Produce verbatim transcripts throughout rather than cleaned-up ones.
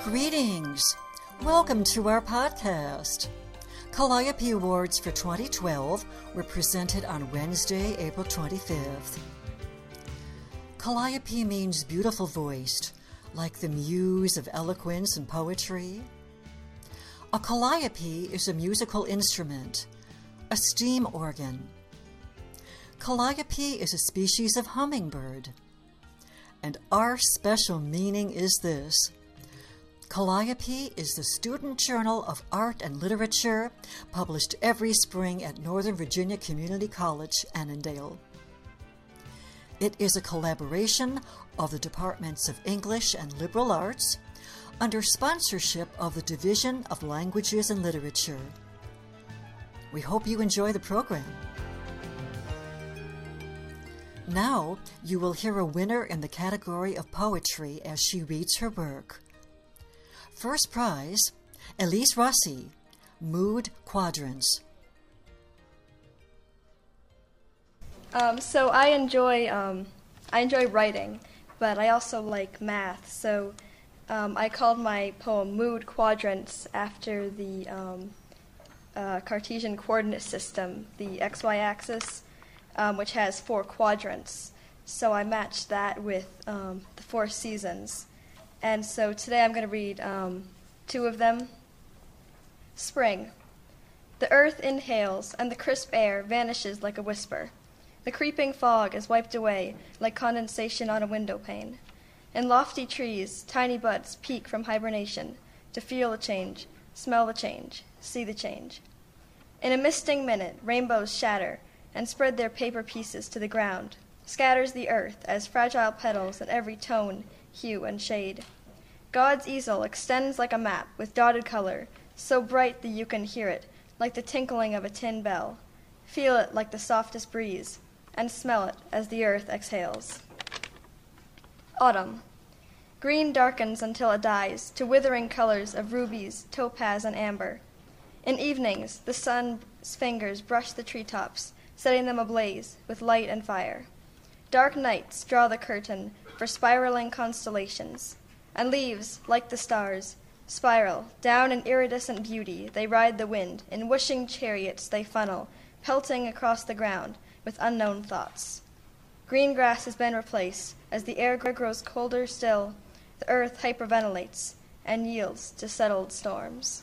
Greetings! Welcome to our podcast. Calliope Awards for twenty twelve were presented on Wednesday, April twenty-fifth. Calliope means beautiful voiced, like the muse of eloquence and poetry. A calliope is a musical instrument, a steam organ. Calliope is a species of hummingbird. And our special meaning is this. Calliope is the student journal of art and literature published every spring at Northern Virginia Community College, Annandale. It is a collaboration of the Departments of English and Liberal Arts under sponsorship of the Division of Languages and Literature. We hope you enjoy the program. Now you will hear a winner in the category of poetry as she reads her work. First prize, Elise Rossi, Mood Quadrants. Um, so I enjoy um, I enjoy writing, but I also like math. So um, I called my poem "Mood Quadrants" after the um, uh, Cartesian coordinate system, the x y axis, um, which has four quadrants. So I matched that with um, the four seasons. And so today I'm going to read um, two of them. Spring. The earth inhales, and the crisp air vanishes like a whisper. The creeping fog is wiped away like condensation on a window pane. In lofty trees, tiny buds peek from hibernation to feel the change, smell the change, see the change. In a misting minute, rainbows shatter and spread their paper pieces to the ground, scatters the earth as fragile petals in every tone, hue, and shade. God's easel extends like a map with dotted color, so bright that you can hear it, like the tinkling of a tin bell, feel it like the softest breeze, and smell it as the earth exhales. Autumn. Green darkens until it dies to withering colors of rubies, topaz, and amber. In evenings, the sun's fingers brush the treetops, setting them ablaze with light and fire. Dark nights draw the curtain for spiraling constellations, and leaves, like the stars, spiral down in iridescent beauty. They ride the wind, in whooshing chariots they funnel, pelting across the ground with unknown thoughts. Green grass has been replaced. As the air grows colder still, the earth hyperventilates and yields to settled storms.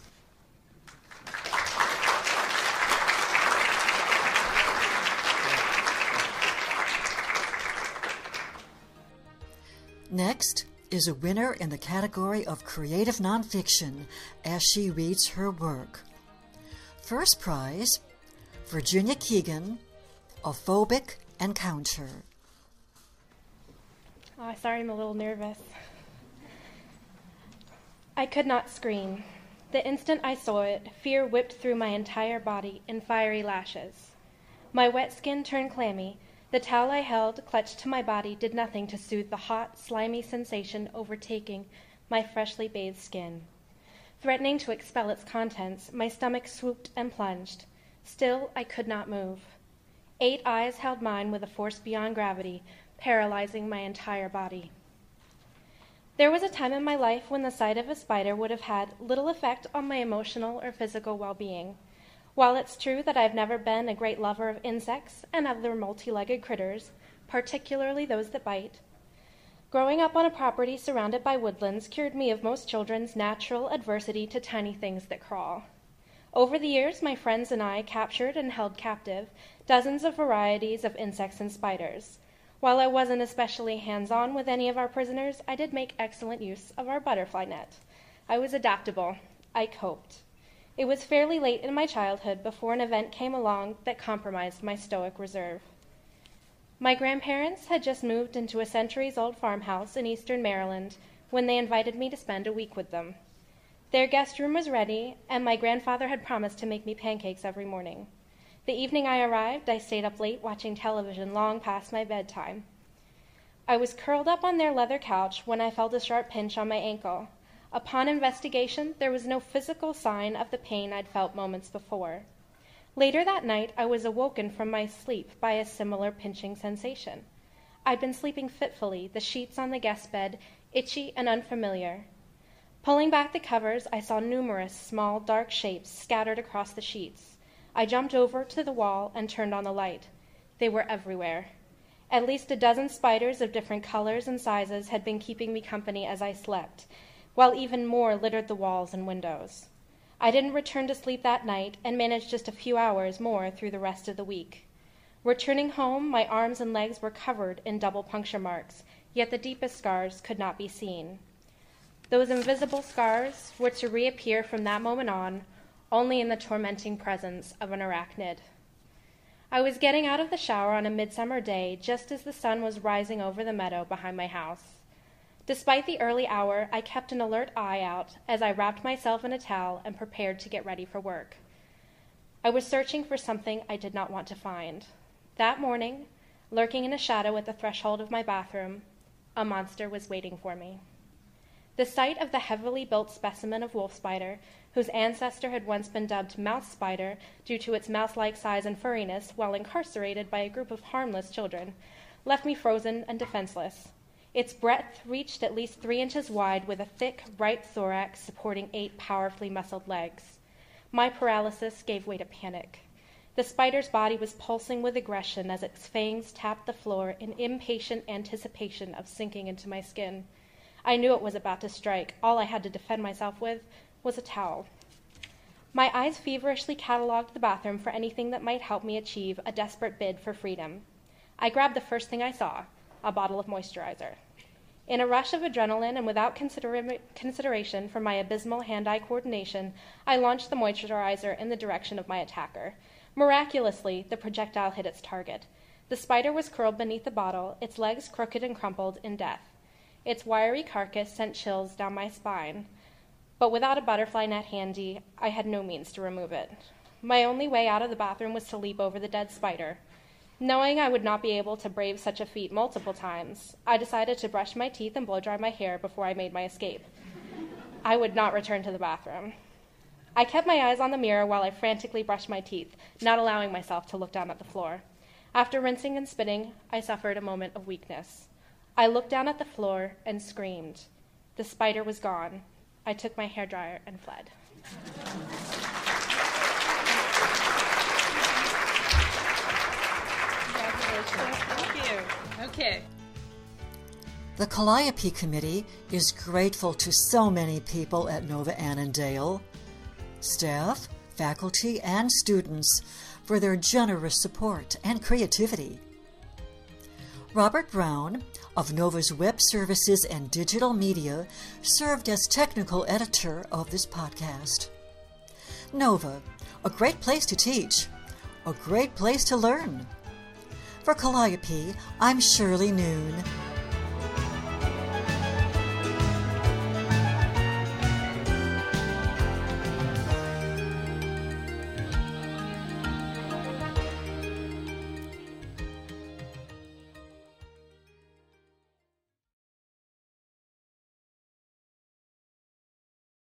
Next is a winner in the category of creative nonfiction as she reads her work. First prize, Virginia Keegan, A Phobic Encounter. Oh, sorry, I'm a little nervous. I could not scream. The instant I saw it, fear whipped through my entire body in fiery lashes. My wet skin turned clammy. The towel I held, clutched to my body, did nothing to soothe the hot, slimy sensation overtaking my freshly bathed skin. Threatening to expel its contents, my stomach swooped and plunged. Still, I could not move. Eight eyes held mine with a force beyond gravity, paralyzing my entire body. There was a time in my life when the sight of a spider would have had little effect on my emotional or physical well-being. While it's true that I've never been a great lover of insects and other multi-legged critters, particularly those that bite, growing up on a property surrounded by woodlands cured me of most children's natural adversity to tiny things that crawl. Over the years, my friends and I captured and held captive dozens of varieties of insects and spiders. While I wasn't especially hands-on with any of our prisoners, I did make excellent use of our butterfly net. I was adaptable. I coped. It was fairly late in my childhood before an event came along that compromised my stoic reserve. My grandparents had just moved into a centuries-old farmhouse in eastern Maryland when they invited me to spend a week with them. Their guest room was ready, and my grandfather had promised to make me pancakes every morning. The evening I arrived, I stayed up late watching television long past my bedtime. I was curled up on their leather couch when I felt a sharp pinch on my ankle. Upon investigation, there was no physical sign of the pain I'd felt moments before. Later that night, I was awoken from my sleep by a similar pinching sensation. I'd been sleeping fitfully, the sheets on the guest bed itchy and unfamiliar. Pulling back the covers, I saw numerous small, dark shapes scattered across the sheets. I jumped over to the wall and turned on the light. They were everywhere. At least a dozen spiders of different colors and sizes had been keeping me company as I slept, while even more littered the walls and windows. I didn't return to sleep that night and managed just a few hours more through the rest of the week. Returning home, my arms and legs were covered in double puncture marks, yet the deepest scars could not be seen. Those invisible scars were to reappear from that moment on, only in the tormenting presence of an arachnid. I was getting out of the shower on a midsummer day just as the sun was rising over the meadow behind my house. Despite the early hour, I kept an alert eye out as I wrapped myself in a towel and prepared to get ready for work. I was searching for something I did not want to find. That morning, lurking in a shadow at the threshold of my bathroom, a monster was waiting for me. The sight of the heavily built specimen of wolf spider, whose ancestor had once been dubbed mouse spider due to its mouse-like size and furriness while incarcerated by a group of harmless children, left me frozen and defenseless. Its breadth reached at least three inches wide with a thick right thorax supporting eight powerfully muscled legs. My paralysis gave way to panic. The spider's body was pulsing with aggression as its fangs tapped the floor in impatient anticipation of sinking into my skin. I knew it was about to strike. All I had to defend myself with was a towel. My eyes feverishly cataloged the bathroom for anything that might help me achieve a desperate bid for freedom. I grabbed the first thing I saw, a bottle of moisturizer. In a rush of adrenaline and without consider- consideration for my abysmal hand-eye coordination, I launched the moisturizer in the direction of my attacker. Miraculously, the projectile hit its target. The spider was curled beneath the bottle, its legs crooked and crumpled in death. Its wiry carcass sent chills down my spine, but without a butterfly net handy, I had no means to remove it. My only way out of the bathroom was to leap over the dead spider. Knowing I would not be able to brave such a feat multiple times, I decided to brush my teeth and blow-dry my hair before I made my escape. I would not return to the bathroom. I kept my eyes on the mirror while I frantically brushed my teeth, not allowing myself to look down at the floor. After rinsing and spitting, I suffered a moment of weakness. I looked down at the floor and screamed. The spider was gone. I took my hairdryer and fled. Thank you. Okay. The Calliope Committee is grateful to so many people at Nova Annandale, staff, faculty, and students for their generous support and creativity. Robert Brown of Nova's Web Services and Digital Media served as technical editor of this podcast. Nova, a great place to teach, a great place to learn. For Calliope, I'm Shirley Noon.